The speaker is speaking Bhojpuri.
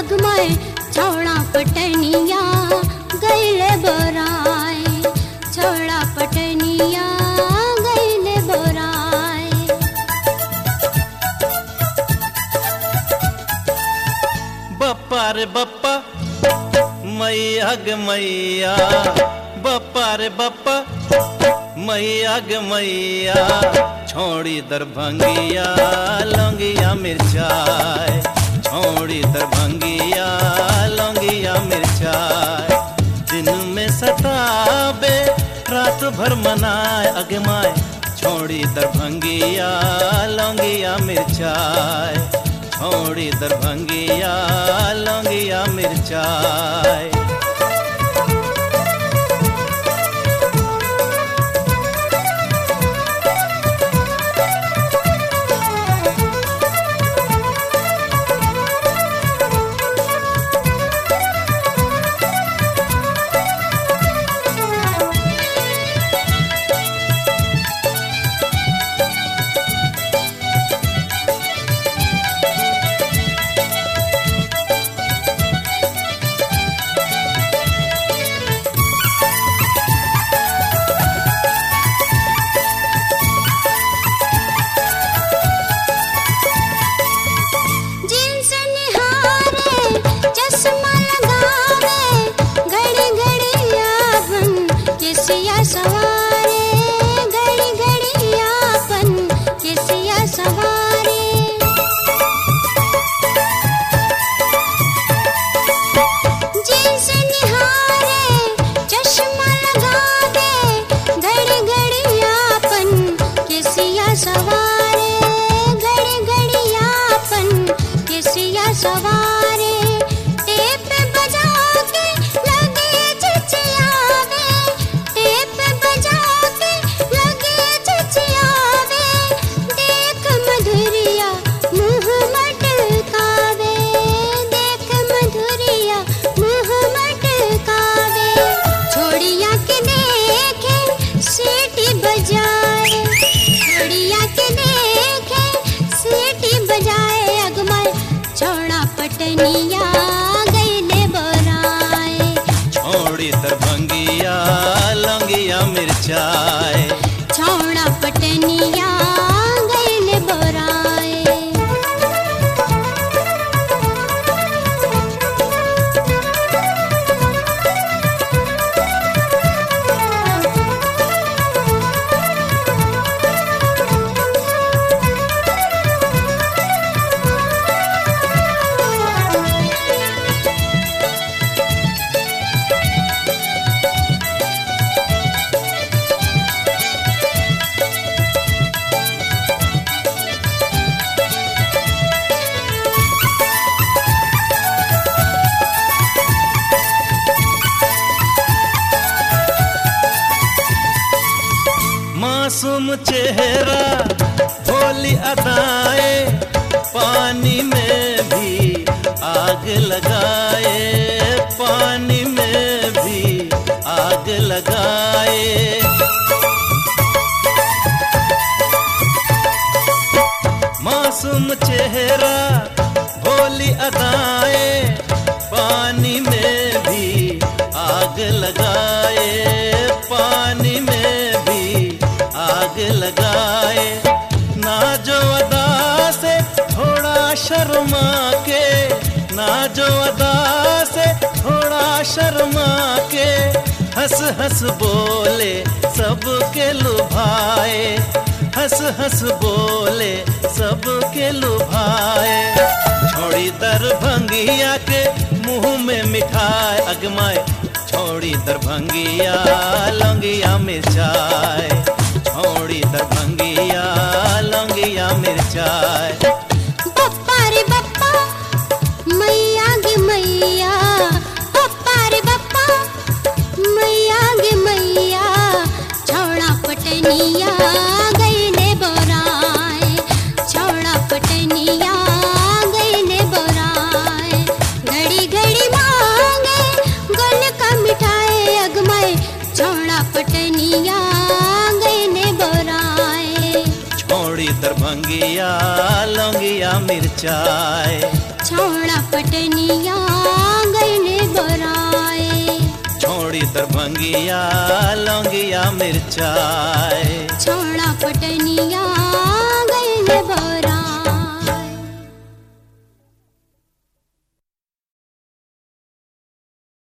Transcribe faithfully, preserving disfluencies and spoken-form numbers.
अगमाए छौड़ा पटनिया गईले बोराए, छौड़ा पटनिया गईले बोराए। बप्पा रे बप्पा मैया ग मैया, बप्पा रे बप्पा मैया ग मैया, छोड़ी दरभंगिया लौंगिया मिर्चाई, छोड़ी दरभंगिया लौंगिया मिर्चाई। दिन में सताबे रात भर मनाए अगमाए, छोड़ी दरभंगिया लौंगिया मिर्चाई, छोड़ी दरभंगिया लौंगिया मिर्चाई। पटनिया गईले बोराए, छोड़ी दरभंगिया लौंगिया मिर्चाई, छौड़ा पटनिया गईले बोराए। मासूम चेहरा भोली अदाएं, पानी में भी आग लगाए, पानी में भी आग लगाए। मासूम चेहरा भोली अदाएं, पानी में भी आग लगाए, पानी में भी आग लगाए। ना जो अदा से थोड़ा शर्मा के, ना जो अदा से थोड़ा शर्मा के, हंस हंस बोले सबके लुभाए, हंस हंस बोले सबके लुभाए। छोड़ी दरभंगिया के मुंह में मिठाई अगमाए, छोड़ी दरभंगिया लौंगिया मिर्चाई, छोड़ी दरभंगिया लौंगिया मिर्चाई। बप्पा रे बप्पा मैया गे मैया, बप्पा रे बप्पा मैया गे मैया, छौड़ा पटनिया गईले बोराए, छौड़ा पटनिया गईले बोराए। घड़ी घड़ी मांगे गल का मिठाई अगमाए, छौड़ा पटनिया गईले बोराए, छोड़ी दरभंगिया लौंगिया मिर्चाए। छौड़ा पटनिया गईले बराए। छोड़ी दरभंगिया लौंगिया मिर्चाए। छौड़ा पटनिया